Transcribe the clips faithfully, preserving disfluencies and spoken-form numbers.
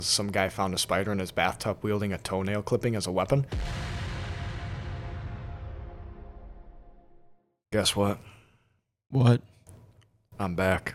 Some guy found a spider in his bathtub wielding a toenail clipping as a weapon. Guess what? What? I'm back.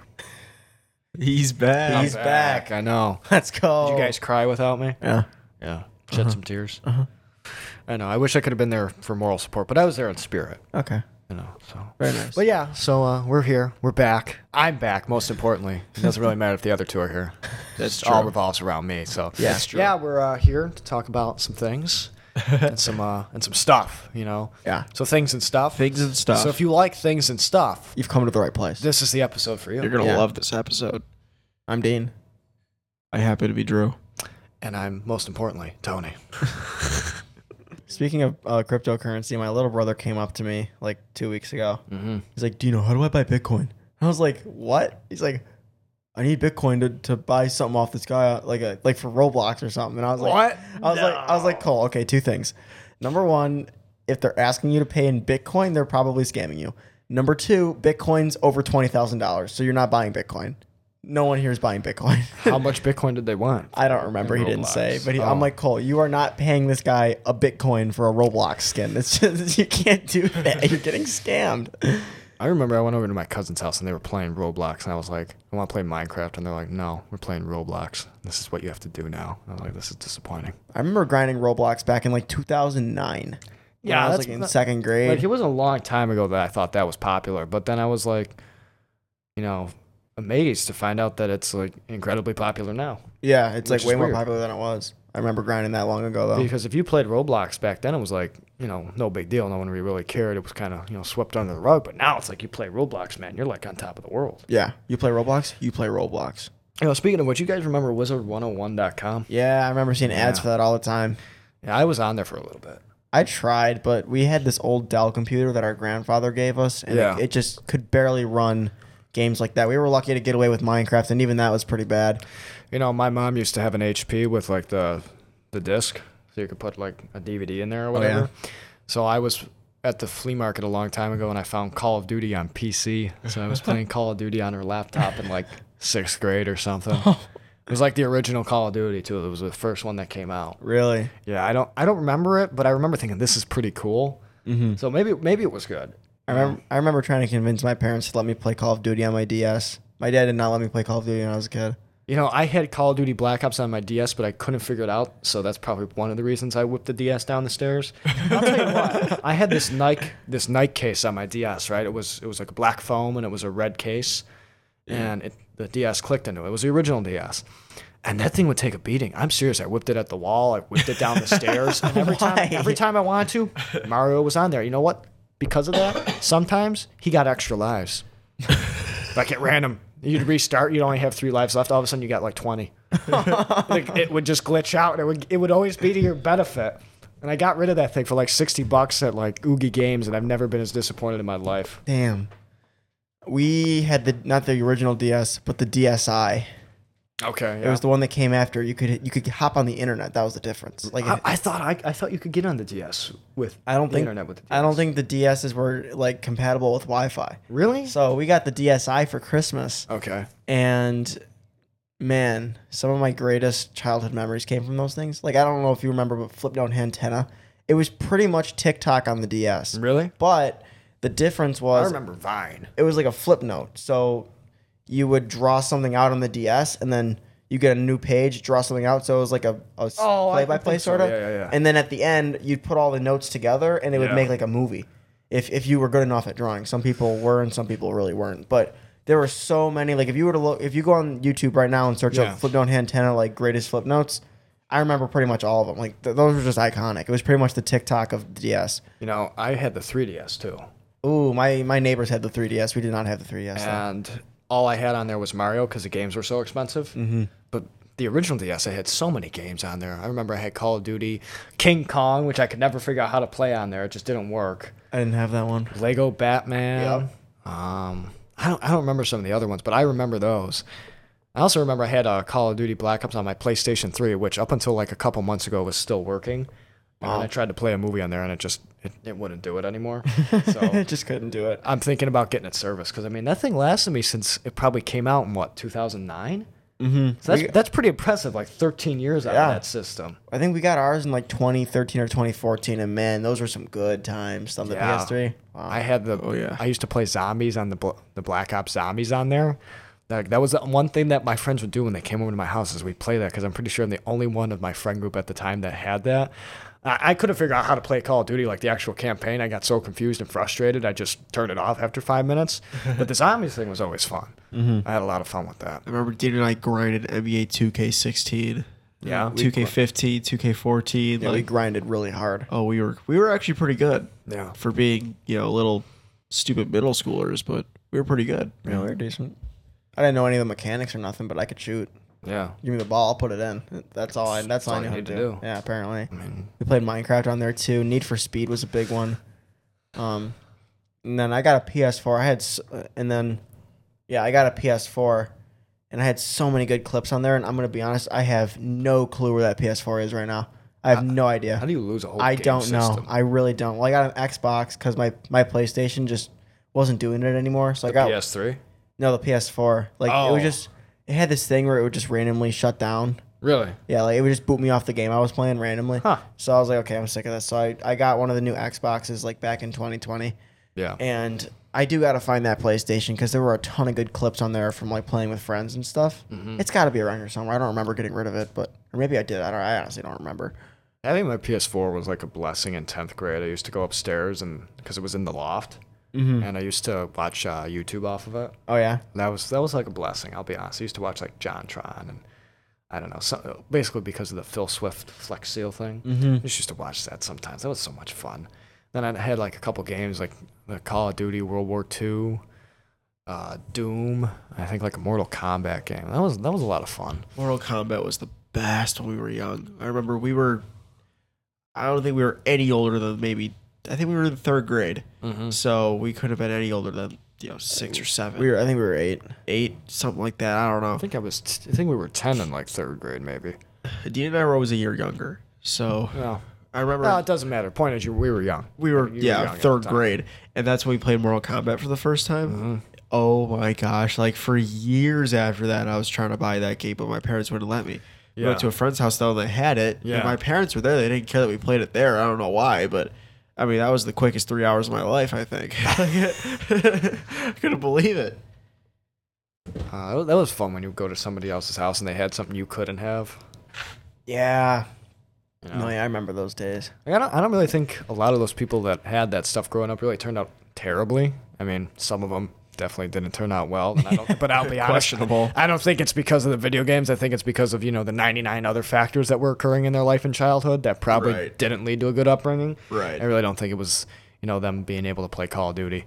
He's back. He's back. I know. Let's go. Did you guys cry without me? Yeah. Yeah. Shed Uh-huh. some tears. Uh-huh. I know. I wish I could have been there for moral support, but I was there in spirit. Okay. You know, so. Very nice. But yeah, so uh, we're here. We're back. I'm back, most importantly. It doesn't really matter if the other two are here. That's It all true. revolves around me. So Yeah. That's true. yeah, we're uh, here to talk about some things and some uh, and some stuff, you know. Yeah. So things and stuff. Things and stuff. So if you like things and stuff, You've come to the right place. this is the episode for you. You're gonna Yeah. love this episode. I'm Dean. I happen to be Drew. And I'm most importantly Tony. Speaking of uh, cryptocurrency, my little brother came up to me like two weeks ago. Mm-hmm. He's like, "Do you know how do I buy Bitcoin?" I was like, "What?" He's like, "I need Bitcoin to, to buy something off this guy, like a like for Roblox or something." And I was like, What? I was like, I was like, Cole. Okay, two things. Number one, if they're asking you to pay in Bitcoin, they're probably scamming you. Number two, Bitcoin's over twenty thousand dollars, so you're not buying Bitcoin. No one here is buying Bitcoin. How much Bitcoin did they want? I don't remember. In He didn't Roblox. say, but he, Oh. I'm like, Cole, you are not paying this guy a Bitcoin for a Roblox skin. It's just, you can't do that. You're getting scammed. I remember I went over to my cousin's house and they were playing Roblox, and I was like, I want to play Minecraft, and they're like, no, we're playing Roblox. This is what you have to do now. And I was like, this is disappointing. I remember grinding Roblox back in like two thousand nine. Yeah, I was that's like in not- second grade. Like, it was a long time ago that I thought that was popular, but then I was like, you know, amazed to find out that it's like incredibly popular now. yeah, it's which like is way more weird. popular than it was. I remember grinding that long ago though. Because if you played Roblox back then, it was like, you know, no big deal. No one really cared. It was kind of, you know, swept under the rug. But now it's like you play Roblox, man. You're like on top of the world. Yeah, you play Roblox. You play Roblox. You know, speaking of which, you guys remember wizard one oh one dot com? Yeah, I remember seeing ads Yeah. for that all the time. Yeah, I was on there for a little bit. I tried, but we had this old Dell computer that our grandfather gave us, and Yeah. it, it just could barely run games like that. We were lucky to get away with Minecraft, and even that was pretty bad. You know, my mom used to have an H P with like the the disc, so you could put like a D V D in there or Oh, yeah. whatever. So I was at the flea market a long time ago, and I found Call of Duty on P C. So I was playing Call of Duty on her laptop in like sixth grade or something. It was like the original Call of Duty too. It was the first one that came out. Really? Yeah, I don't I don't remember it, but I remember thinking this is pretty cool. Mm-hmm. So maybe maybe it was good. I remember. I remember trying to convince my parents to let me play Call of Duty on my D S. My dad did not let me play Call of Duty when I was a kid. You know, I had Call of Duty Black Ops on my D S, but I couldn't figure it out. So that's probably one of the reasons I whipped the D S down the stairs. I'll tell you what, I had this Nike this Nike case on my D S, right? It was it was like a black foam and it was a red case, and it, the D S clicked into it. It was the original D S. And that thing would take a beating. I'm serious. I whipped it at the wall. I whipped it down the stairs. And every time, Why? every time I wanted to, Mario was on there. You know what? Because of that, sometimes he got extra lives. Like at random, you'd restart. You'd only have three lives left. All of a sudden, you got like twenty. Like it would just glitch out. And it would it would always be to your benefit. And I got rid of that thing for like sixty bucks at like Oogie Games, and I've never been as disappointed in my life. Damn. We had the not the original D S, but the D S I. Okay, It was the one that came after. You could you could hop on the internet. That was the difference. Like I, I thought I, I thought you could get on the D S with I don't the think internet with the D S. I don't think the D S's were like compatible with Wi-Fi. Really. So we got the D S I for Christmas, Okay. and man, some of my greatest childhood memories came from those things. Like I don't know if you remember, but flip down antenna. It was pretty much TikTok on the D S, Really? but the difference I was remember Vine. it was like a flip note. So you would draw something out on the D S, and then you get a new page, draw something out. So it was like a, a Oh, I play-by-play think so. sort of. Yeah, yeah, yeah. And then at the end, you'd put all the notes together, and it would Yeah. make like a movie. If if you were good enough at drawing, some people were, and some people really weren't. But there were so many. Like if you were to look, if you go on YouTube right now and search Yeah. up flip note antenna, like greatest flip notes, I remember pretty much all of them. Like th- those were just iconic. It was pretty much the TikTok of the D S. You know, I had the three D S too. Ooh, my my neighbors had the three D S. We did not have the three D S. though. And all I had on there was Mario because the games were so expensive. Mm-hmm. But the original D S, I had so many games on there. I remember I had Call of Duty, King Kong, which I could never figure out how to play on there. It just didn't work. I didn't have that one. Lego Batman. Um, I don't I don't remember some of the other ones, but I remember those. I also remember I had uh, Call of Duty Black Ops on my PlayStation three, which up until like a couple months ago was still working. And then Wow. I tried to play a movie on there, and it just it, it wouldn't do it anymore. So Just couldn't do it. I'm thinking about getting it serviced because I mean that thing lasted me since it probably came out in what two thousand nine. Mm-hmm. So that's that's pretty impressive. Like thirteen years out Yeah. of that system. I think we got ours in like twenty thirteen or twenty fourteen, and man, those were some good times on the Yeah. P S three. Wow. I had the. Oh, yeah. I used to play zombies on the bl- the Black Ops Zombies on there. Like that was the one thing that my friends would do when they came over to my house is we play that because I'm pretty sure I'm the only one of my friend group at the time that had that. I, I couldn't figure out how to play Call of Duty like the actual campaign. I got so confused and frustrated, I just turned it off after five minutes. But the zombies thing was always fun. Mm-hmm. I had a lot of fun with that. I remember Dean and I grinded N B A two K sixteen, Yeah, two K fifteen, two K fourteen. Yeah, we like, grinded really hard. oh, we were we were actually pretty good yeah. for being you know little stupid middle schoolers, but we were pretty good. Yeah, we were decent. I didn't know any of the mechanics or nothing, but I could shoot. Yeah. Give me the ball, I'll put it in. That's all I. That's all I all you knew how to need to do. do. Yeah, apparently. I mean, We played Minecraft on there too. Need for Speed was a big one. Um, and then I got a P S four. I had, s- uh, and then, yeah, I got a P S four, and I had so many good clips on there. And I'm gonna be honest, I have no clue where that P S four is right now. I have no idea. how do you lose a whole I game don't know. system? I really don't. Well, I got an Xbox because my my PlayStation just wasn't doing it anymore. So I got P S three? no the P S four. Like it Oh. was just it had this thing where it would just randomly shut down. Really? Yeah, like it would just boot me off the game I was playing randomly. Huh. So I was like, okay, I'm sick of this. So I, I got one of the new Xboxes like back in twenty twenty, Yeah. and I do got to find that PlayStation because there were a ton of good clips on there from like playing with friends and stuff. Mhm. It's got to be around here somewhere. I don't remember getting rid of it, but or maybe I did. I don't. I honestly don't remember. I think my P S four was like a blessing in tenth grade. I used to go upstairs and because it was in the loft, Mm-hmm. and I used to watch uh, YouTube off of it. Oh yeah. That was that was like a blessing. I'll be honest. I used to watch like JonTron and I don't know, some, basically because of the Phil Swift Flex Seal thing. Mm-hmm. I just used to watch that sometimes. That was so much fun. Then I had like a couple games like the Call of Duty World War Two, uh, Doom. I think like a Mortal Kombat game. That was that was a lot of fun. Mortal Kombat was the best when we were young. I remember we were. I don't think we were any older than maybe. I think we were in third grade, Mm-hmm. so we could have been any older than you know six or seven, We were. I think we were eight. eight, something like that. I don't I know. think I was. T- I think we were ten in like third grade maybe. Dean and I were always a year younger, so No, I remember no, it doesn't matter. Point is, you we were young. we were You were yeah young at third the time. grade, and that's when we played Mortal Kombat for the first time. Mm-hmm. Oh my gosh! Like for years after that, I was trying to buy that game, but my parents wouldn't let me. We Yeah. went to a friend's house though, and they had it. Yeah. And my parents were there. They didn't care that we played it there. I don't know why, but I mean that was the quickest three hours of my life. I think. I couldn't believe it. Uh, that was fun when you go to somebody else's house and they had something you couldn't have. Yeah. You know? No, yeah, I remember those days. Like, I don't. I don't really think a lot of those people that had that stuff growing up really turned out terribly. I mean, some of them definitely didn't turn out well. And I don't, but I'll be honest, Questionable. I don't think it's because of the video games. I think it's because of you know the ninety-nine other factors that were occurring in their life and childhood that probably Right. didn't lead to a good upbringing. Right. I really don't think it was you know them being able to play Call of Duty.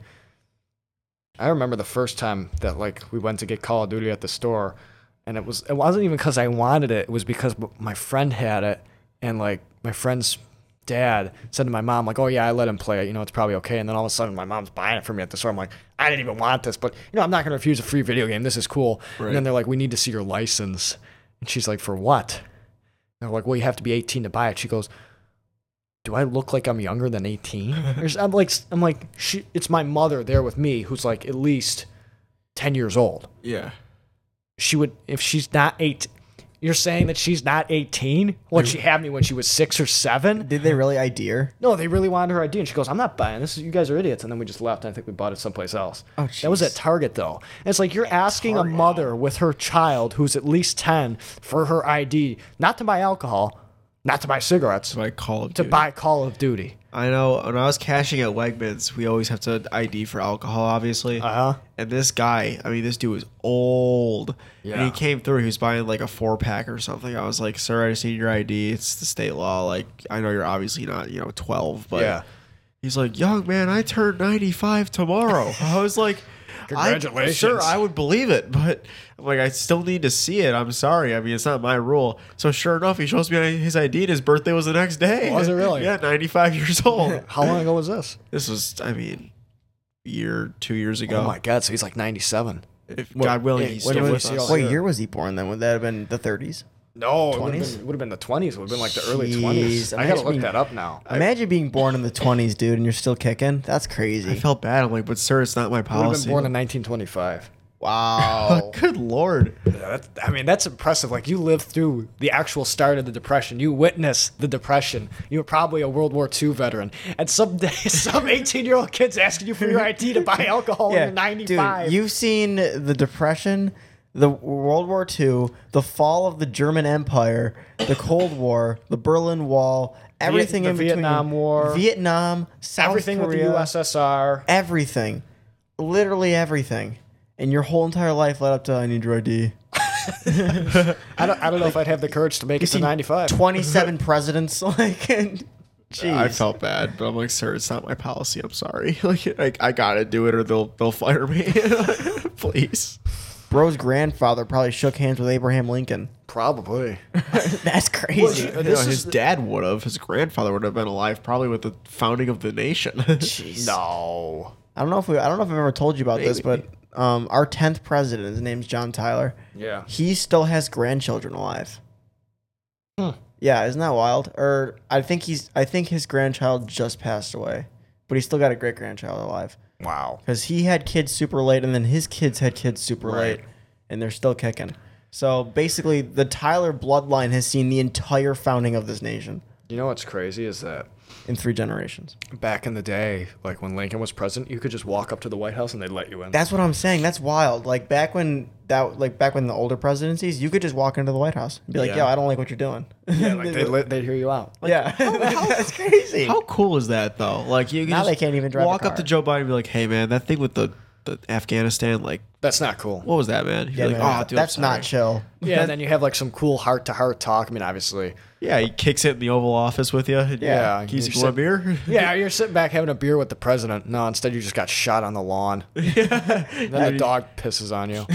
I remember the first time that like we went to get Call of Duty at the store, and it was it wasn't even because I wanted it. It was because my friend had it, and like my friend's dad said to my mom like, "Oh yeah, I let him play it. You know, it's probably okay." And then all of a sudden, my mom's buying it for me at the store. I'm like, I didn't even want this, but you know, I'm not gonna refuse a free video game. This is cool. Right. And then they're like, "We need to see your license," and she's like, "For what?" And they're like, "Well, you have to be eighteen to buy it." She goes, do I look like I'm younger than eighteen? I'm like, I'm like, she, it's my mother there with me who's like at least ten years old. Yeah. She would, if she's not eight, you're saying that she's not eighteen? What, she had me when she was six or seven? Did they really I D her? No, they really wanted her I D. And she goes, I'm not buying this. You guys are idiots. And then we just left. And I think we bought it someplace else. Oh, That was jeez. at Target, though. And it's like you're asking Target. a mother with her child who's at least ten for her I D, not to buy alcohol, not to buy cigarettes, So I Call of to Duty. buy Call of Duty. I know when I was cashing at Wegmans, we always have to I D for alcohol, obviously. Uh huh. And this guy, I mean, this dude was old. And Yeah. he came through. He was buying like a four pack or something. I was like, "Sir, I just need your I D. It's the state law. Like, I know you're obviously not, you know, twelve, but Yeah. he's like, young man, I turn ninety-five tomorrow." I was like, Congratulations. I, sure, I would believe it, but I'm like, I still need to see it. I'm sorry. I mean, it's not my rule. So sure enough, he shows me his I D, and his birthday was the next day. Was it really? Yeah, ninety-five years old. How long ago was this? This was, I mean, year, two years ago. Oh my God! So he's like ninety-seven. If What- God willing, yeah, he's when still did with he see us. all- What Yeah. year was he born then? Would that have been the thirties? No, it would have twenties? been, would have been the twenties. It would have been like the early Jeez, twenties. I gotta imagine look being- that up now. Imagine being born in the twenties, dude, and you're still kicking. That's I crazy. felt bad. I'm like, but sir, it's not my I would have policy. been born in nineteen twenty-five. Wow. Good lord. Yeah, that's, I mean, that's impressive. Like, you lived through the actual start of the Depression. You witnessed the Depression. You were probably a World War Two veteran. And some some eighteen-year-old kid's asking you for your I D to buy alcohol when you're ninety-five. Dude, you've seen the Depression, the World War Two, the fall of the German Empire, the Cold War, the Berlin Wall, everything the in between. Vietnam War. Vietnam, South Everything with Korea, the U S S R. everything. Literally everything. And your whole entire life led up to I need your I D. I don't, I don't know if I'd have the courage to make it to seen ninety-five. twenty-seven presidents, like, and jeez. I felt bad, but I'm like, sir, it's not my policy. I'm sorry. Like, like I gotta do it, or they'll they'll fire me. Please. Bro's grandfather probably shook hands with Abraham Lincoln. Probably. That's crazy. Well, You This know, is his dad would have. His grandfather would have been alive, probably with the founding of the nation. Jeez. No. I don't know if we. I don't know if I've ever told you about this, Maybe. but um, our tenth president, his name's John Tyler. Yeah. He still has grandchildren alive. Hmm. Yeah, isn't that wild? Or I think he's. I think his grandchild just passed away, but he's still got a great grandchild alive Wow. because he had kids super late, and then his kids had kids super Right. late, and they're still kicking. So basically, the Tyler bloodline has seen the entire founding of this nation You know what's crazy is that in three generations. back in the day, like when Lincoln was president, you could just walk up to the White House and they'd let you in. That's what I'm saying. That's wild. Like back when that, like back when the older presidencies, you could just walk into the White House and be like, Yeah. "Yo, I don't like what you're doing." Yeah, like they'd, let, they'd hear you out. yeah, that's crazy. How cool is that, though? Like, you can Now just they can't even drive a walk up car. to Joe Biden and be like, "Hey, man, that thing with the, the Afghanistan, like, That's not cool. what was that, man?" He'd Yeah, be like, man, "Oh, dude, that's I'm not sorry." chill. Yeah, and then you have like some cool heart to heart talk. I mean, obviously. Yeah, he kicks it in the Oval Office with you. Yeah, Keys, you you want a beer? Yeah, you're sitting back having a beer with the president. No, instead you just got shot on the lawn. And then the dog pisses on you.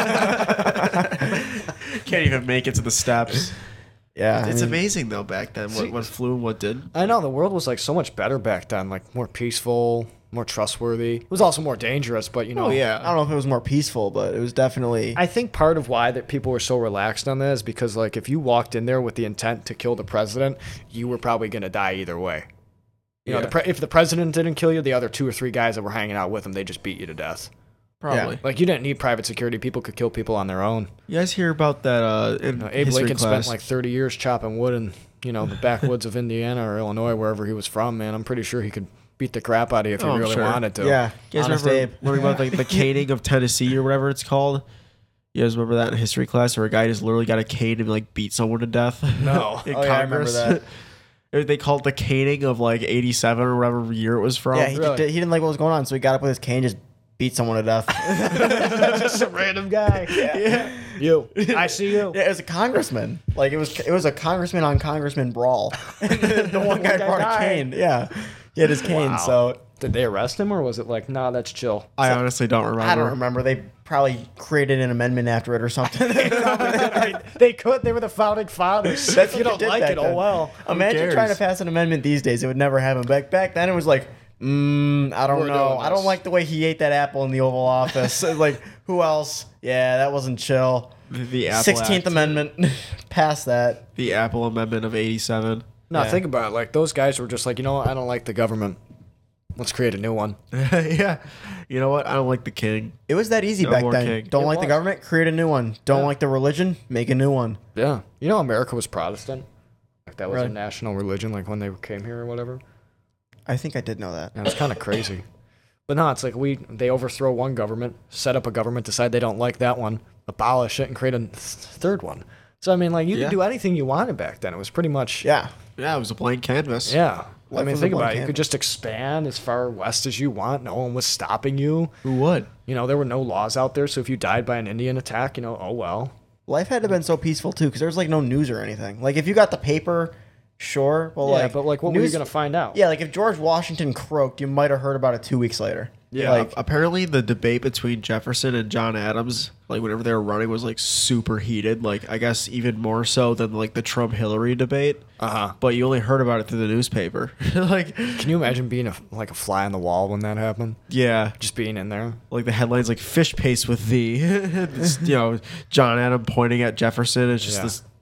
Can't even make it to the steps. Yeah, It's I mean, amazing, though, back then, what, what flew and what did. I know the world was like so much better back then, like more peaceful, more trustworthy. It was also more dangerous, but you know. Oh, yeah. I don't know if it was more peaceful, but it was definitely. I think part of why that people were so relaxed on that is because like if you walked in there with the intent to kill the president, you were probably going to die either way. You know, Yeah. the pre- if the president didn't kill you, the other two or three guys that were hanging out with him, they just beat you to death. Probably. Like you didn't need private security; people could kill people on their own. You guys hear about that uh, in You know, Abe history Lincoln class? spent like thirty years chopping wood in you know the backwoods of Indiana or Illinois, wherever he was from. Man, I'm pretty sure he could beat the crap out of you if Oh, he I'm really sure. wanted to. yeah, You guys honest remember Abe. learning about like the caning of Tennessee or whatever it's called? You guys remember that in history class where a guy just literally got a cane and like beat someone to death? No. in Oh, yeah, I remember Congress? that. They called the caning of like eighty-seven or whatever year it was from. Yeah, he, Really? did, he didn't like what was going on, so he got up with his cane, just beat someone to death. just a random guy. yeah. You, I see you. Yeah, it was a congressman. Like it was, it was a congressman on congressman brawl. the one guy guy brought a died. cane. Yeah, he had his cane. Wow. So Did they arrest him or was it like, nah, that's chill? I honestly don't remember. I don't remember. They probably created an amendment after it or something. They could. They were the founding fathers. That's if you what don't they did like back it, oh then. well. Imagine cares? trying to pass an amendment these days. It would never happen. Back back then, it was like, mm, I don't We're know. doing I don't this. like the way he ate that apple in the Oval Office. Like, who else? Yeah, that wasn't chill. The, the Apple Sixteenth Act, Amendment, pass that. the Apple Amendment of eighty-seven. No, Yeah. think about it. Like those guys were just like, you know what? I don't like the government. Let's create a new one. Yeah, you know what? I don't like the king. It was that easy No back more then. king. Don't It like the was. government? Create a new one. Don't Yeah. like the religion? Make a new one. Yeah. You know, America was Protestant. Like that was Really? a national religion, like when they came here or whatever. I think I did know that. And it's kind of crazy. But no, it's like we they overthrow one government, set up a government, decide they don't like that one, abolish it, and create a th- third one. So I mean, like you Yeah. could do anything you wanted back then. It was pretty much Yeah. Yeah, it was a blank canvas. yeah. I Life mean, was a think blank about it. You canvas. could just expand as far west as you want. No one was stopping you. Who would? You know, there were no laws out there. So if you died by an Indian attack, you know, oh well. Life had to have been so peaceful too, because there was like no news or anything. Like if you got the paper, sure, but Yeah, like, but like, what were you news- gonna find out? Yeah, like if George Washington croaked, you might have heard about it two weeks later. Yeah, like apparently the debate between Jefferson and John Adams, like whenever they were running, was like super heated. Like I guess even more so than like the Trump Hillary debate. Uh huh. But you only heard about it through the newspaper. Like, Can you imagine being a, like a fly on the wall when that happened? yeah, Just being in there. like the headlines like "Fish paste with thee." This, you know, John Adams pointing at Jefferson. It's just Yeah. this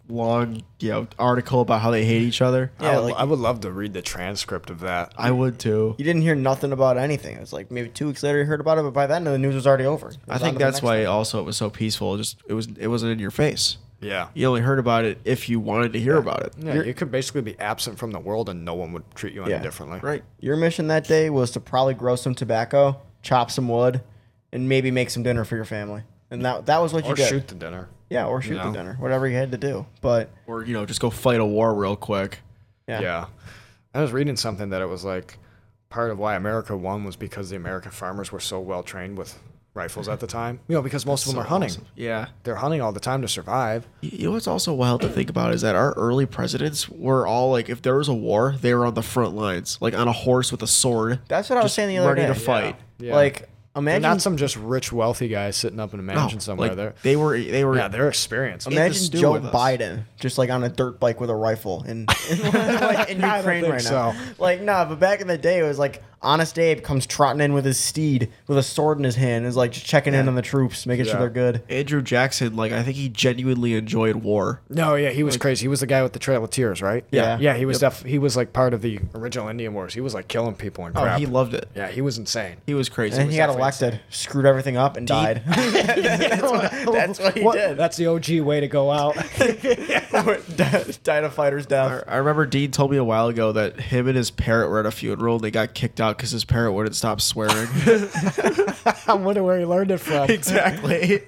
long, you know, article about how they hate each other. Yeah, I, would, like- I would love to read the transcript of that. I would too. You didn't hear nothing about anything. It was like maybe two weeks later you heard about it, but by then the news was already over. It was I on think to the that's next why thing. also it was so peaceful. Just it was it wasn't in your face. Yeah. You only heard about it if you wanted to hear about it. Yeah, you could basically be absent from the world and no one would treat you any Yeah. differently. Right. Your mission that day was to probably grow some tobacco, chop some wood, and maybe make some dinner for your family. And that that was what you Or did. shoot the dinner. Yeah, or shoot You know? the dinner, whatever you had to do. But Or you know, just go fight a war real quick. yeah, Yeah. I was reading something that it was like part of why America won was because the American farmers were so well trained with rifles at the time. You know, because most of them So are hunting. awesome. Yeah. They're hunting all the time to survive. You you know what's also wild to think about is that our early presidents were all like, if there was a war, they were on the front lines, like on a horse with a sword. that's what I was just saying the other ready day. to fight. Yeah. Like They're imagine not some just rich, wealthy guy sitting up in a mansion No, somewhere. like, They're, they were they were yeah, they're experienced. the imagine stew Joe with us. Biden just like on a dirt bike with a rifle in, in, like, in I don't Ukraine think right so. now. Like nah, but back in the day it was like Honest Abe comes trotting in with his steed with a sword in his hand, is like just checking in on the troops, making sure Yeah. they're good. Andrew Jackson, like I think he genuinely enjoyed war. No, yeah, he was crazy. He was the guy with the Trail of Tears, right? Yeah. Yeah, he was def- he was like part of the original Indian Wars. He was like killing people and Oh, crap. he loved it. yeah, he was insane. He was crazy. And then he got definitely elected, screwed everything up, and died. that's, what, that's what he What- did. That's the O G way to go out. died a fighter's death. I I remember Dean told me a while ago that him and his parrot were at a funeral and they got kicked out because his parrot wouldn't stop swearing. I wonder where he learned it from. Exactly.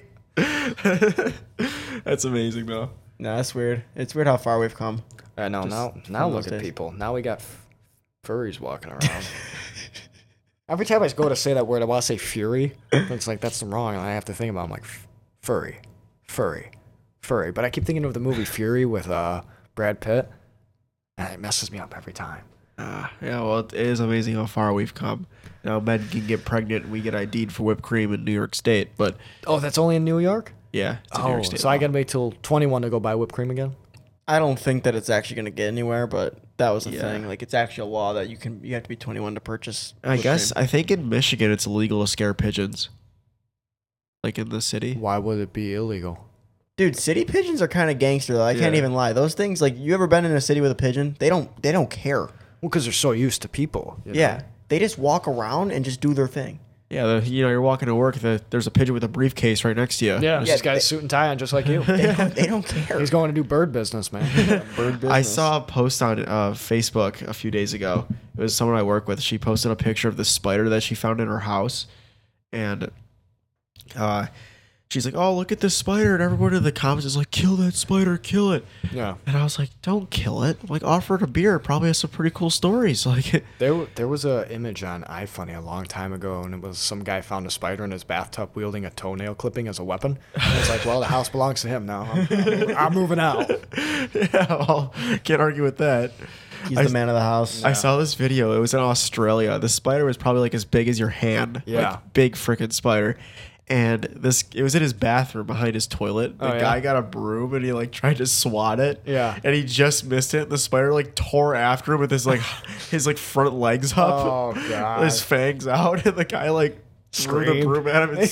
That's amazing, though. No, that's weird. It's weird how far we've come. I know. Just Now, now from look those at days. people. Now we got f- furries walking around. Every time I go to say that word, I want to say fury. It's like that's wrong, and I have to think about. It. I'm like f- furry, furry, furry. But I keep thinking of the movie Fury with uh, Brad Pitt, and it messes me up every time. Ah, yeah, well, it is amazing how far we've come. Now, men can get pregnant and we get I D'd for whipped cream in New York State, but Oh, that's only in New York. yeah, it's in New Oh, York State. so I law. gotta wait till twenty-one to go buy whipped cream again. I don't think that it's actually going to get anywhere, but that was the Yeah. thing. Like, it's actually a law that you can you have to be twenty-one to purchase. I whipped guess, cream. I think in Michigan it's illegal to scare pigeons. Like in the city. Why would it be illegal? Dude, city pigeons are kind of gangster though. I can't Yeah. even lie. Those things, like, you ever been in a city with a pigeon? They don't they don't care. Well, because they're so used to people. you know? Yeah, they just walk around and just do their thing. Yeah, the, you know, you're walking to work, the, there's a pigeon with a briefcase right next to you. Yeah, Yeah, this guy's they- suit and tie on just like you. They don't, they don't care. He's going to do bird business, man. Bird business. I saw a post on uh, Facebook a few days ago. It was someone I work with. She posted a picture of the spider that she found in her house, and uh, she's like, "Oh, look at this spider!" And everyone in the comments is like, "Kill that spider! Kill it!" Yeah. And I was like, "Don't kill it! Like, offer it a beer. It probably has some pretty cool stories." Like, There, w- there was a image on iFunny a long time ago, and it was some guy found a spider in his bathtub wielding a toenail clipping as a weapon. And it's like, well, the house belongs to him now. I'm, I'm, I'm moving out. yeah, well, can't argue with that. He's I- the man of the house. I saw this video. It was in Australia. The spider was probably like as big as your hand. Yeah. Like, big freaking spider. And this, it was in his bathroom behind his toilet. The Oh, yeah? guy got a broom and he like tried to swat it. Yeah. And he just missed it. And the spider like tore after him with his like his like front legs up. Oh, God. His fangs out. And the guy like threw the Screamed. broom at him and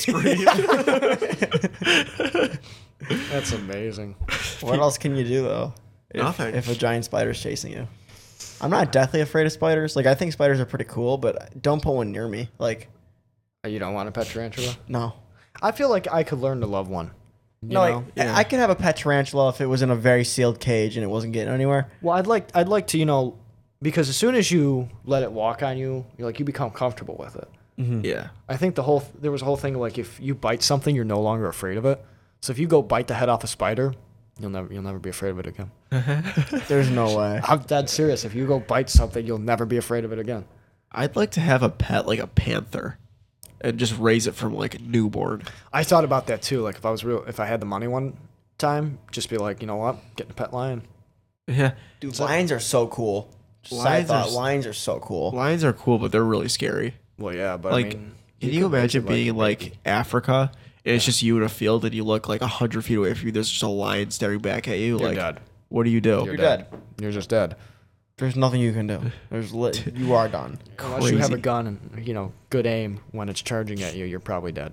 screamed. That's amazing. What else can you do though? If, Nothing. If a giant spider's chasing you. I'm not deathly afraid of spiders. Like, I think spiders are pretty cool, but don't put one near me. Like, You don't want a pet tarantula? no. I feel like I could learn to love one. You No, know? like, Yeah. I could have a pet tarantula if it was in a very sealed cage and it wasn't getting anywhere. Well, I'd like, I'd like to, you know, because as soon as you let it walk on you, you're like, you become comfortable with it. yeah. I think the whole there was a whole thing like if you bite something, you're no longer afraid of it. So if you go bite the head off a spider, you'll never you'll never be afraid of it again. There's no way. I'm dead serious. If you go bite something, you'll never be afraid of it again. I'd like to have a pet like a panther and just raise it from like newborn. I thought about that too. Like if I was real, if I had the money one time, just be like, you know what, getting a pet lion. Yeah. Dude, lions are so cool. Just side Lions are thought, s- lions are so cool. Lions are cool, but they're really scary. Well, yeah, but Like, I mean, can you, could raise imagine it like being a in like baby. Africa and it's just you in a field and you look like a hundred feet away from you? There's just a lion staring back at you. You're like, dead. what do you do? You're, dead. You're just dead. There's nothing you can do. There's li- you are done. Unless you have a Crazy. gun and you know good aim when it's charging at you, you're probably dead.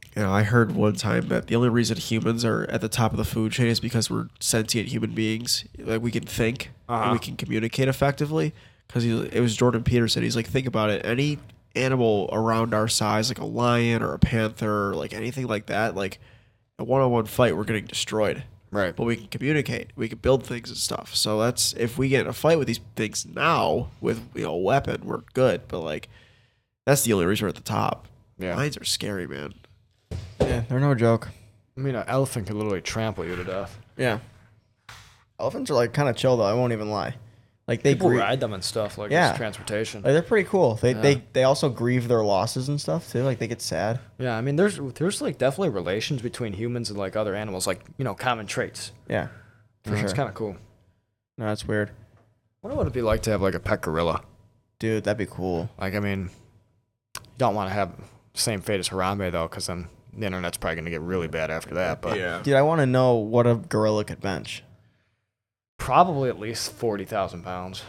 You know, I heard one time that the only reason humans are at the top of the food chain is because we're sentient human beings. Like we can think Uh-huh. and we can communicate effectively. Because it was Jordan Peterson. He's like, think about it. Any animal around our size, like a lion or a panther, or like anything like that, like a one-on-one fight, we're getting destroyed. Right. But we can communicate. We can build things and stuff. So that's if we get in a fight with these things now with you know a weapon, we're good. But like that's the only reason we're at the top. Yeah. Lions are scary, man. Yeah, they're no joke. I mean, an elephant could literally trample you to death. Yeah. Elephants are like kind of chill though. I won't even lie. Like they People grie- ride them and stuff like Yeah. it's transportation. like, they're pretty cool. They Yeah. they they also grieve their losses and stuff too. Like they get sad. Yeah, I mean, there's there's like definitely relations between humans and like other animals, like you know, common traits. Yeah, For for It's sure. kind of cool. No, that's weird, I wonder what it'd be like to have like a pet gorilla. dude. That'd be cool. Like, I mean, you don't want to have the same fate as Harambe though, because then the internet's probably gonna get really bad after that. But yeah. Dude, I want to know what a gorilla could bench. probably at least forty thousand pounds.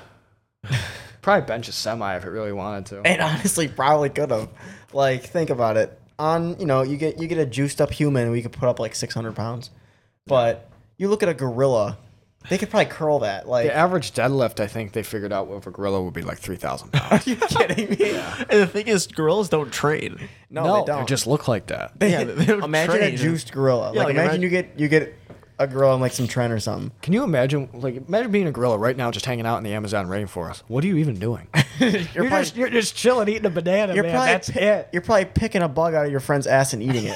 Probably bench a semi if it really wanted to. And honestly, probably could have. Like, think about it. On you know, you get you get a juiced up human, we could put up like six hundred pounds. But you look at a gorilla, they could probably curl that. Like, The average deadlift, I think they figured out with a gorilla would be like three thousand pounds. are you kidding me? And the thing is, gorillas don't train. No, they don't. just look like that. They- Yeah, they don't imagine train. a juiced gorilla. Yeah, like, like, imagine imagine- you get you get a gorilla in like some trend or something. Can you imagine, like, imagine being a gorilla right now, just hanging out in the Amazon rainforest? What are you even doing? You're, You're, probably, just you're just chilling, eating a banana, you're man. probably That's pi- it. You're probably picking a bug out of your friend's ass and eating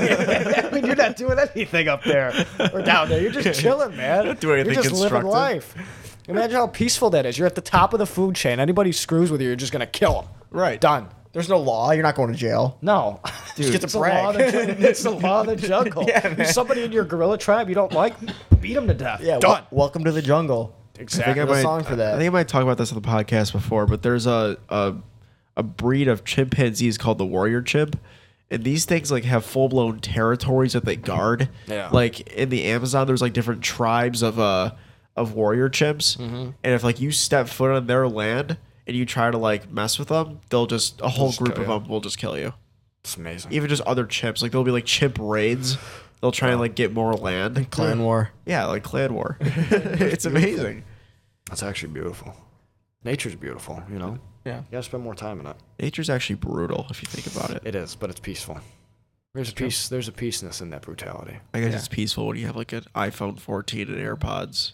it. I mean, you're not doing anything up there or down there. You're just chilling, man. Not doing anything You're just living constructive. life. Imagine how peaceful that is. You're at the top of the food chain. Anybody who screws with you, you're just gonna kill them. Right. Done. There's no law. You're not going to jail. No, Just get to it's the law of the, brag. ju- it's the law of the jungle. Yeah, There's man. somebody in your gorilla tribe you don't like, beat them to death. Yeah, Done. wel- welcome to the jungle. Exactly. There's a song for that. I think I might talk about this on the podcast before, but there's a a, a breed of chimpanzees called the warrior chimp, and these things like have full blown territories that they guard. Yeah. Like in the Amazon, there's like different tribes of uh of warrior chimps, Mm-hmm. and if like you step foot on their land and you try to like mess with them, they'll just a whole just group kill of you. them will just kill you. It's amazing. Even just other chimps, like there'll be like chimp raids. They'll try and like get more land. Clan war. Yeah, like clan war. It's amazing. That's actually beautiful. Nature's beautiful, you know? Yeah. You gotta spend more time in it. Nature's actually brutal if you think about it. It is, but it's peaceful. There's a peace. There's a peaceness in that brutality. I guess Yeah. it's peaceful when you have like an iPhone fourteen and AirPods.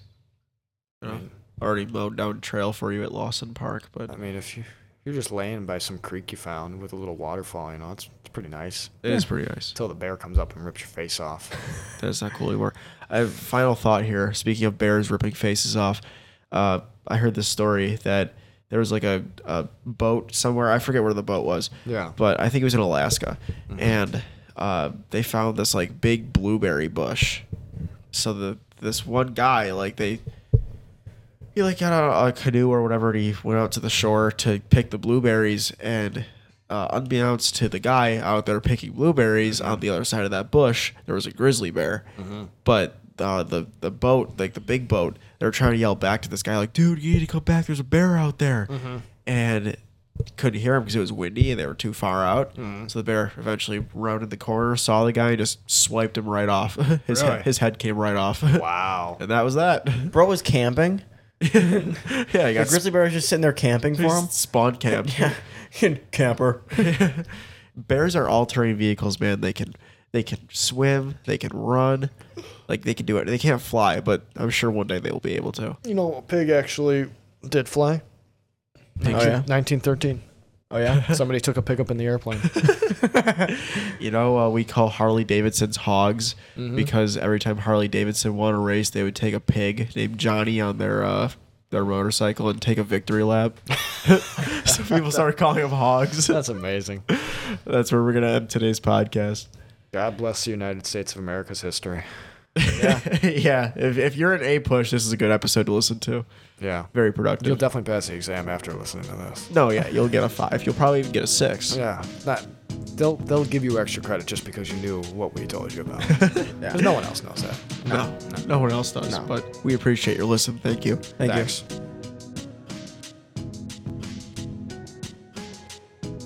You know, already mowed down trail for you at Lawson Park, but I mean, if you if you're just laying by some creek you found with a little waterfall, you know, it's, it's pretty nice. it is pretty nice. Until the bear comes up and rips your face off. That's not cool anymore. I have final thought here. Speaking of bears ripping faces off, uh, I heard this story that there was like a, a boat somewhere. I forget where the boat was. Yeah. But I think it was in Alaska, and uh, they found this like big blueberry bush. So the this one guy like they. He like got out a canoe or whatever, and he went out to the shore to pick the blueberries. And uh, unbeknownst to the guy out there picking blueberries, on the other side of that bush, there was a grizzly bear. But uh, the the boat, like the big boat, they were trying to yell back to this guy, like, "Dude, you need to come back. There's a bear out there." And couldn't hear him because it was windy and they were too far out. So the bear eventually rounded the corner, saw the guy, and just swiped him right off. his Really? head, his head came right off. Wow. And that was that. Bro was camping. Yeah, he The got grizzly bear was just sitting there camping for him. spawn camp. Camper. Bears are all-terrain vehicles, man. They can they can swim, they can run, like they can do it. They can't fly, but I'm sure one day they will be able to. You know, a pig actually did fly. Oh, yeah? nineteen thirteen. Oh, yeah? Somebody took a pig up in the airplane. You know, uh, we call Harley Davidsons hogs because every time Harley Davidson won a race, they would take a pig named Johnny on their uh, their motorcycle and take a victory lap. So people started calling them hogs. That's amazing. That's where we're gonna end today's podcast. God bless the United States of America's history. Yeah, yeah. If if you're an A push, this is a good episode to listen to. Yeah. Very You'll productive. definitely pass the exam after listening to this. No, yeah, you'll get a five. You'll probably even get a six. Yeah. Not, they'll they'll give you extra credit just because you knew what we told you about. Because no one else knows that. No, no one else does. No. But we appreciate your listen. Thank you. Thank you. Thanks.